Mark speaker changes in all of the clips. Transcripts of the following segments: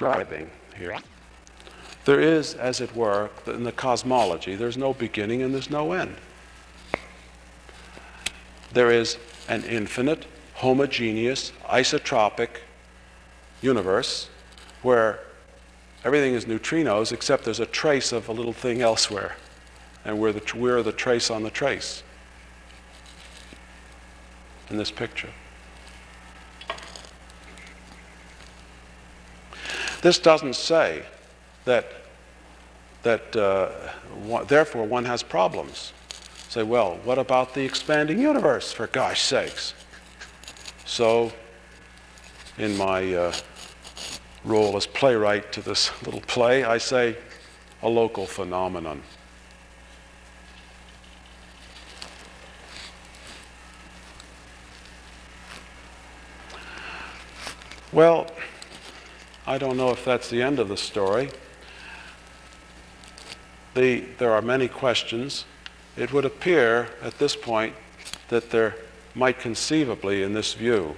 Speaker 1: describing here. There is, as it were, in the cosmology, there's no beginning and there's no end. There is an infinite, homogeneous, isotropic universe where everything is neutrinos except there's a trace of a little thing elsewhere. And we're the trace on the trace in this picture. This doesn't say that therefore one has problems. Say, well, what about the expanding universe, for gosh sakes? So, in my role as playwright to this little play, I say, a local phenomenon. Well, I don't know if that's the end of the story. There are many questions. It would appear at this point that there might conceivably, in this view,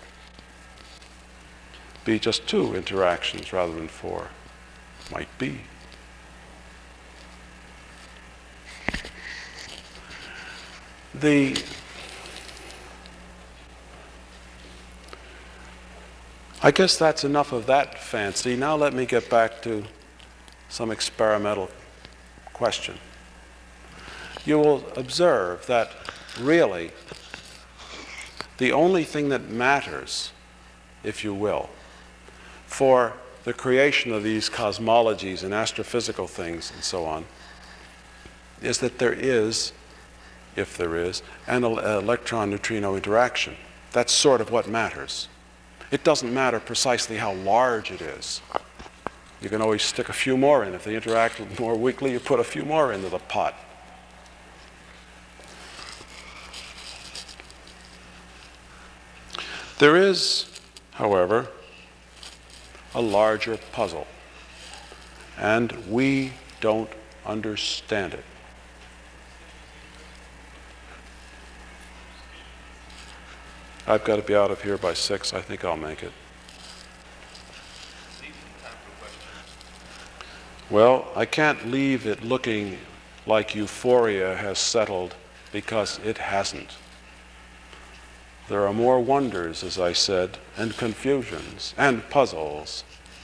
Speaker 1: be just 2 interactions rather than 4. Might be. I guess that's enough of that fancy. Now let me get back to some experimental question. You will observe that really the only thing that matters, if you will, for the creation of these cosmologies and astrophysical things and so on, is that there is, if there is, an electron-neutrino interaction. That's sort of what matters. It doesn't matter precisely how large it is. You can always stick a few more in. If they interact more weakly, you put a few more into the pot. There is, however, a larger puzzle, and we don't understand it. I've got to be out of here by 6. I think I'll make it. Well, I can't leave it looking like euphoria has settled, because it hasn't. There are more wonders, as I said, and confusions, and puzzles.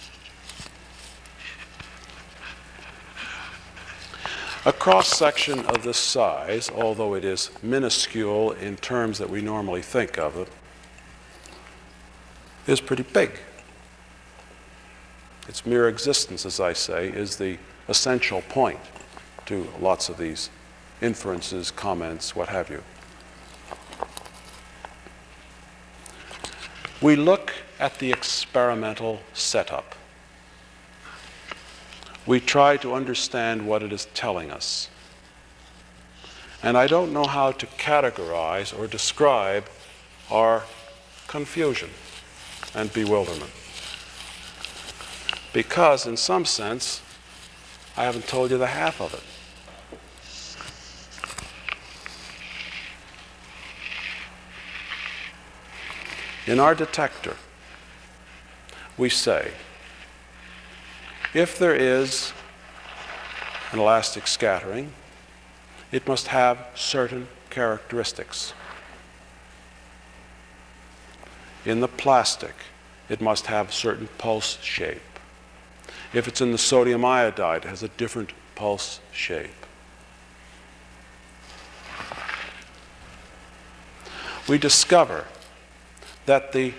Speaker 1: A cross-section of this size, although it is minuscule in terms that we normally think of it, is pretty big. Its mere existence, as I say, is the essential point to lots of these inferences, comments, what have you. We look at the experimental setup. We try to understand what it is telling us. And I don't know how to categorize or describe our confusion and bewilderment. Because, in some sense, I haven't told you the half of it. In our detector, we say, if there is an elastic scattering, it must have certain characteristics. In the plastic, it must have a certain pulse shape. If it's in the sodium iodide, it has a different pulse shape. We discover that the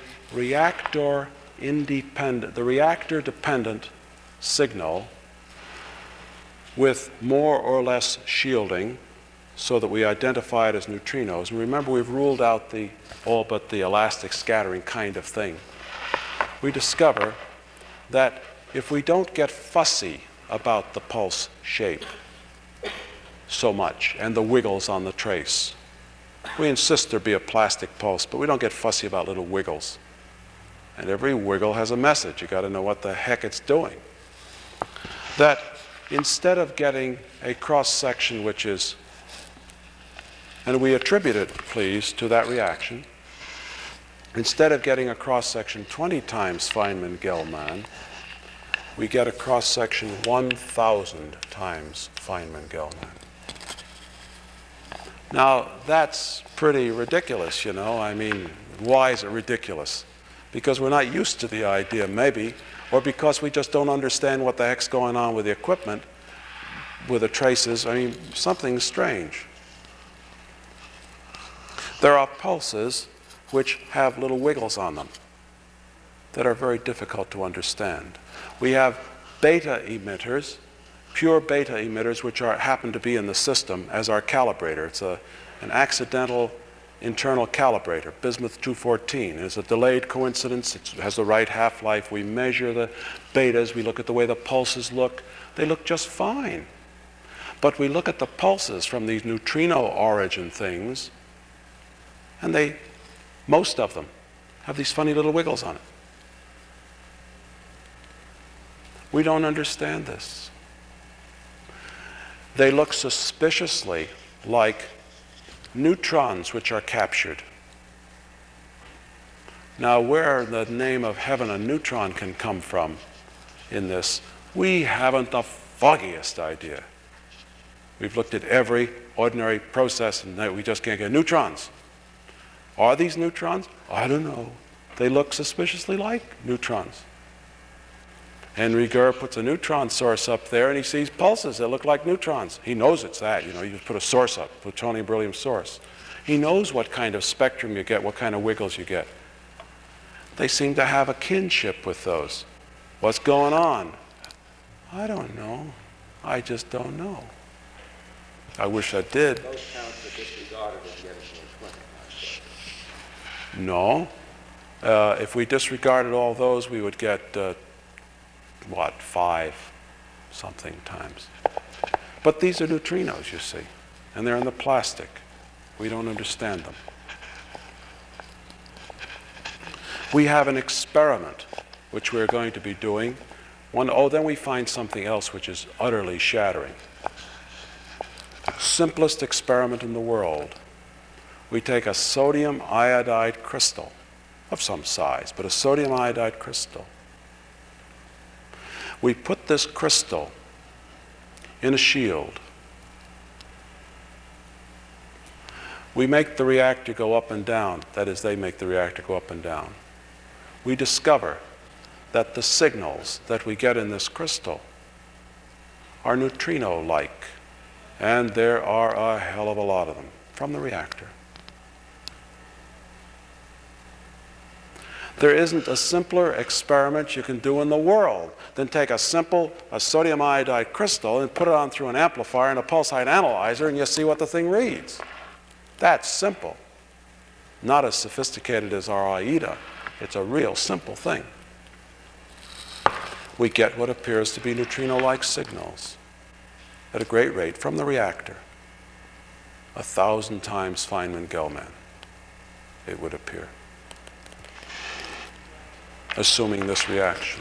Speaker 1: reactor-dependent signal with more or less shielding so that we identify it as neutrinos. And remember, we've ruled out all but the elastic scattering kind of thing. We discover that if we don't get fussy about the pulse shape so much and the wiggles on the trace, we insist there be a plastic pulse, but we don't get fussy about little wiggles. And every wiggle has a message. You got to know what the heck it's doing. That instead of getting a cross-section which is, and we attribute it, please, to that reaction, instead of getting a cross-section 20 times Feynman-Gell-Mann, we get a cross-section 1,000 times Feynman-Gell-Mann. Now, that's pretty ridiculous, you know. I mean, why is it ridiculous? Because we're not used to the idea, maybe, or because we just don't understand what the heck's going on with the equipment, with the traces. I mean, something strange. There are pulses which have little wiggles on them that are very difficult to understand. We have beta emitters, pure beta emitters, which happen to be in the system as our calibrator. It's an accidental internal calibrator, bismuth 214. It's a delayed coincidence. It has the right half-life. We measure the betas. We look at the way the pulses look. They look just fine. But we look at the pulses from these neutrino origin things, and most of them have these funny little wiggles on it. We don't understand this. They look suspiciously like neutrons which are captured. Now, where the name of heaven a neutron can come from in this, we haven't the foggiest idea. We've looked at every ordinary process and we just can't get neutrons. Are these neutrons? I don't know. They look suspiciously like neutrons. Henry Gurr puts a neutron source up there and he sees pulses that look like neutrons. He knows it's that. You know, you put a source up, plutonium beryllium source. He knows what kind of spectrum you get, what kind of wiggles you get. They seem to have a kinship with those. What's going on? I don't know. I just don't know. I wish I did.
Speaker 2: Those counts are disregarded and get into a 20.
Speaker 1: No. If we disregarded all those, we would get 5 something times. But these are neutrinos, you see, and they're in the plastic. We don't understand them. We have an experiment, which we're going to be doing. Then we find something else which is utterly shattering. Simplest experiment in the world. We take a sodium iodide crystal of some size, but a sodium iodide crystal. We put this crystal in a shield. We make the reactor go up and down. That is, they make the reactor go up and down. We discover that the signals that we get in this crystal are neutrino-like, and there are a hell of a lot of them from the reactor. There isn't a simpler experiment you can do in the world than take a sodium iodide crystal and put it on through an amplifier and a pulse height analyzer, and you see what the thing reads. That's simple. Not as sophisticated as our AIDA. It's a real simple thing. We get what appears to be neutrino-like signals at a great rate from the reactor. 1,000 times Feynman-Gell-Mann, it would appear, assuming this reaction.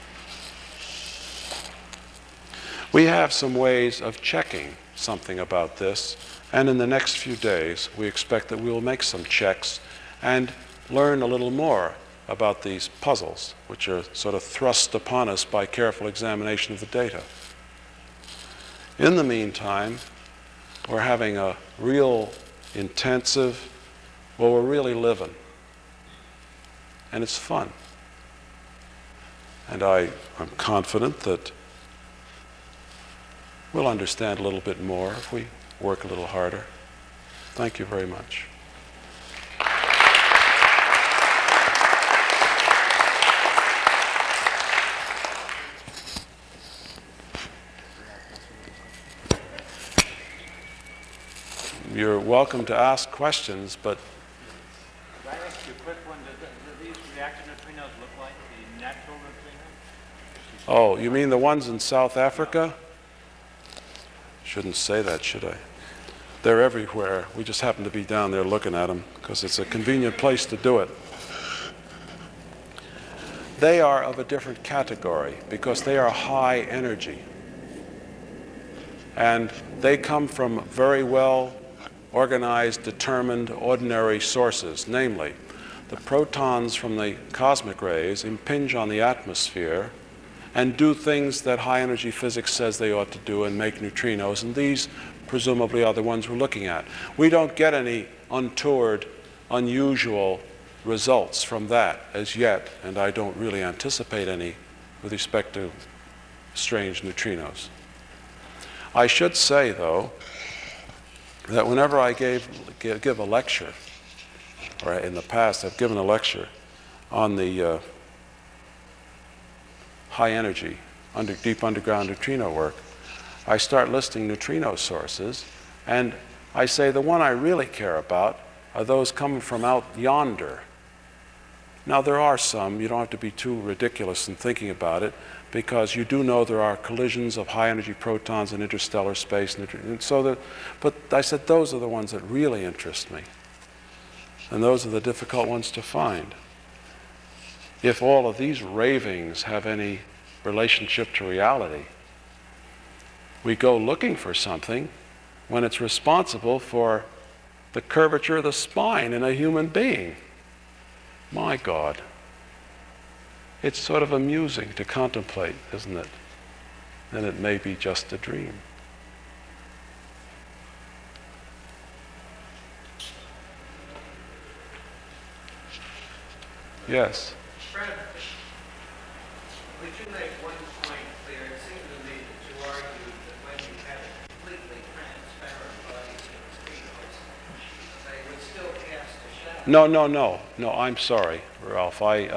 Speaker 1: We have some ways of checking something about this, and in the next few days we expect that we will make some checks and learn a little more about these puzzles, which are sort of thrust upon us by careful examination of the data. In the meantime, we're having a real intensive, we're really living, and it's fun. And I'm confident that we'll understand a little bit more if we work a little harder. Thank you very much. You're welcome to ask questions, but...
Speaker 3: Could I ask you a quick one? Do these reactor neutrinos look like the natural neutrinos?
Speaker 1: Oh, you mean the ones in South Africa? Shouldn't say that, should I? They're everywhere. We just happen to be down there looking at them because it's a convenient place to do it. They are of a different category because they are high energy. And they come from very well organized, determined, ordinary sources. Namely, the protons from the cosmic rays impinge on the atmosphere and do things that high-energy physics says they ought to do and make neutrinos, and these presumably are the ones we're looking at. We don't get any untoward, unusual results from that as yet, and I don't really anticipate any with respect to strange neutrinos. I should say, though, that whenever I give a lecture, or in the past I've given a lecture on the high energy, deep underground neutrino work, I start listing neutrino sources, and I say the one I really care about are those coming from out yonder. Now there are some, you don't have to be too ridiculous in thinking about it, because you do know there are collisions of high energy protons in interstellar space, and but I said those are the ones that really interest me. And those are the difficult ones to find. If all of these ravings have any relationship to reality, we go looking for something when it's responsible for the curvature of the spine in a human being. My God. It's sort of amusing to contemplate, isn't it? And it may be just a dream. Yes?
Speaker 4: Fred, would you make one point clear? It seems to me that you argued that when you had a completely transparent body in neutrinos, they would still cast a shadow.
Speaker 1: No, I'm sorry, Ralph.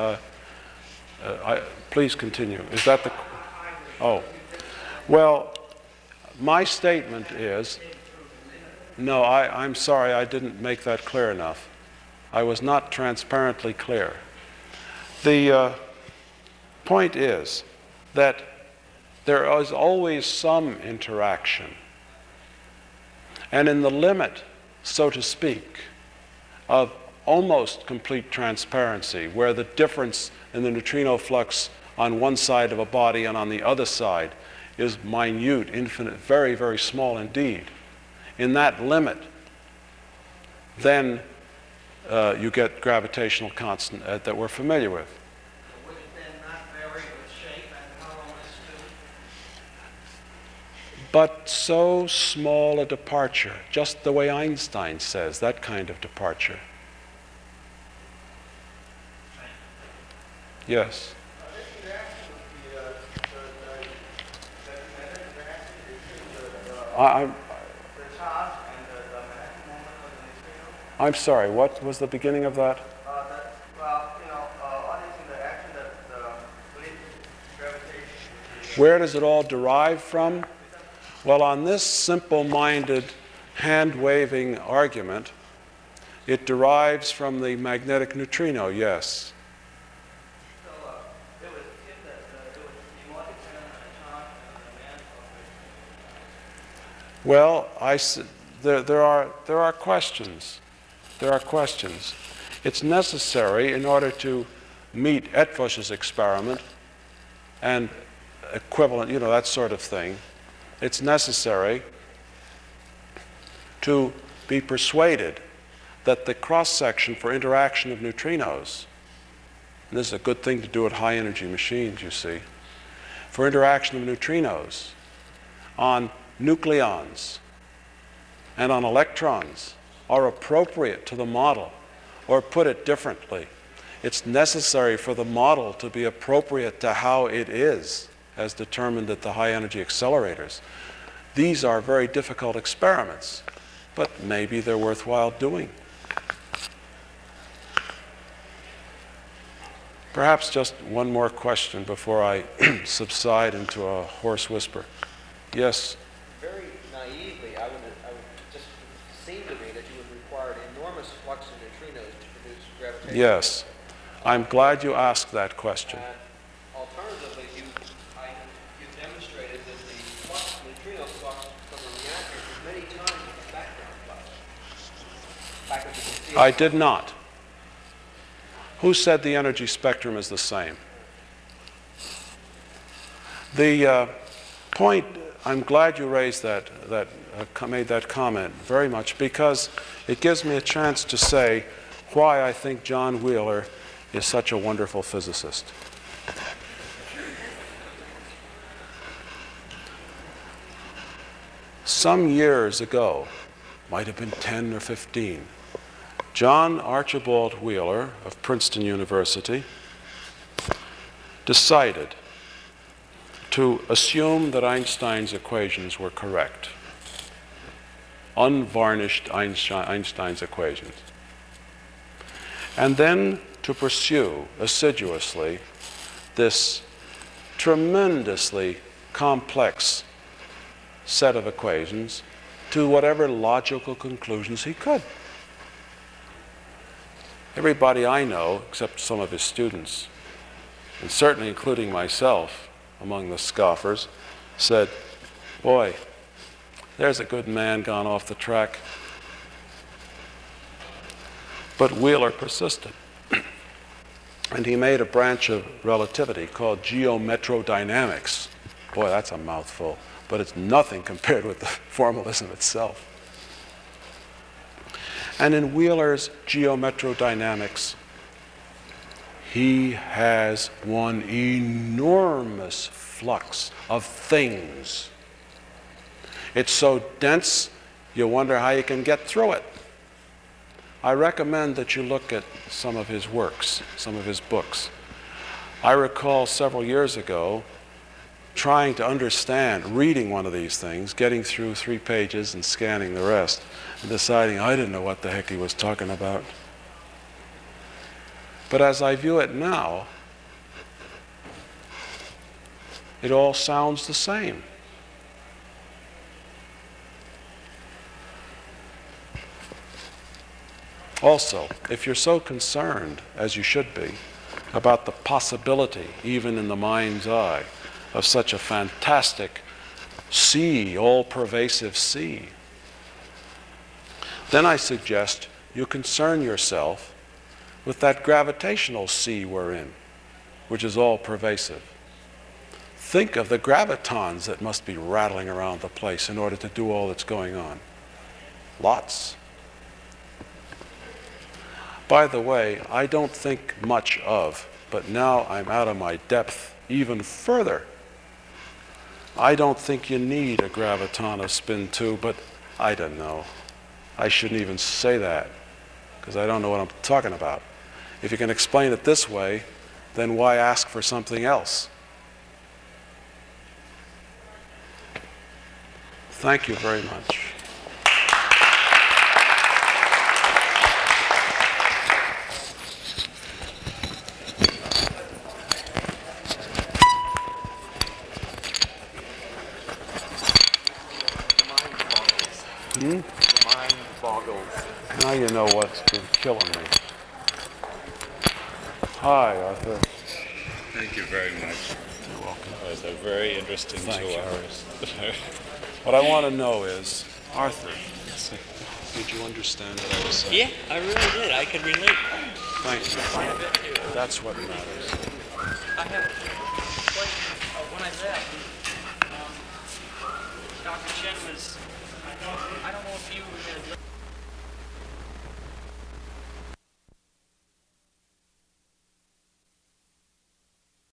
Speaker 1: Please continue. Is that the... Oh. Well, my statement is... No, I'm sorry, I didn't make that clear enough. I was not transparently clear. The point is that there is always some interaction. And in the limit, so to speak, of almost complete transparency, where the difference in the neutrino flux on one side of a body and on the other side is minute, infinite, very, very small indeed. In that limit, then you get gravitational constant that we're familiar with.
Speaker 4: Would it then not vary with shape and hollowness too?
Speaker 1: But so small a departure, just the way Einstein says, that kind of departure. Yes? I'm sorry, what was the beginning of that? Where does it all derive from? Well, on this simple-minded, hand-waving argument, it derives from the magnetic neutrino, yes. Well, there are questions. There are questions. It's necessary in order to meet Eötvös's experiment and equivalent, that sort of thing. It's necessary to be persuaded that the cross-section for interaction of neutrinos, and this is a good thing to do at high-energy machines, you see, for interaction of neutrinos on nucleons and on electrons are appropriate to the model. Or put it differently, it's necessary for the model to be appropriate to how it is, as determined at the high-energy accelerators. These are very difficult experiments, but maybe they're worthwhile doing. Perhaps just one more question before I subside into a hoarse whisper. Yes?
Speaker 2: Very naively, I would just seem to me that you would require an enormous flux of neutrinos to produce gravitation.
Speaker 1: Yes. I'm glad you asked that question.
Speaker 2: Alternatively, you've demonstrated that the neutrino flux from a reactor is many times the background flux.
Speaker 1: I did not. Who said the energy spectrum is the same? The point, I'm glad you raised made that comment very much, because it gives me a chance to say why I think John Wheeler is such a wonderful physicist. some years ago, might have been 10 or 15, John Archibald Wheeler of Princeton University decided to assume that Einstein's equations were correct. Unvarnished Einstein's equations. And then to pursue assiduously this tremendously complex set of equations to whatever logical conclusions he could. Everybody I know, except some of his students, and certainly including myself among the scoffers, said, boy, there's a good man gone off the track. But Wheeler persisted. And he made a branch of relativity called geometrodynamics. Boy, that's a mouthful, but it's nothing compared with the formalism itself. And in Wheeler's geometrodynamics, he has one enormous flux of things. It's so dense, you wonder how you can get through it. I recommend that you look at some of his works, some of his books. I recall several years ago trying to understand, reading one of these things, getting through 3 pages and scanning the rest, and deciding I didn't know what the heck he was talking about. But as I view it now, it all sounds the same. Also, if you're so concerned, as you should be, about the possibility, even in the mind's eye, of such a fantastic sea, all-pervasive sea, then I suggest you concern yourself with that gravitational sea we're in, which is all-pervasive. Think of the gravitons that must be rattling around the place in order to do all that's going on. Lots. By the way, I don't think much of, but now I'm out of my depth even further. I don't think you need a graviton of spin 2, but I don't know. I shouldn't even say that, because I don't know what I'm talking about. If you can explain it this way, then why ask for something else? Thank you very much.
Speaker 5: The mind boggles.
Speaker 1: Now you know what's been killing me. Hi, Arthur.
Speaker 6: Thank you very much.
Speaker 1: You're welcome.
Speaker 6: It was a very interesting
Speaker 1: Thank
Speaker 6: 2
Speaker 1: you.
Speaker 6: hours.
Speaker 1: What I want to know is, Arthur, did you understand what I was saying?
Speaker 7: Yeah, I really did. I could relate
Speaker 1: Thank you.
Speaker 7: quite a bit to it.
Speaker 1: That's what matters.
Speaker 7: I have a question. When I left, Dr. Chen was, I don't know if you were there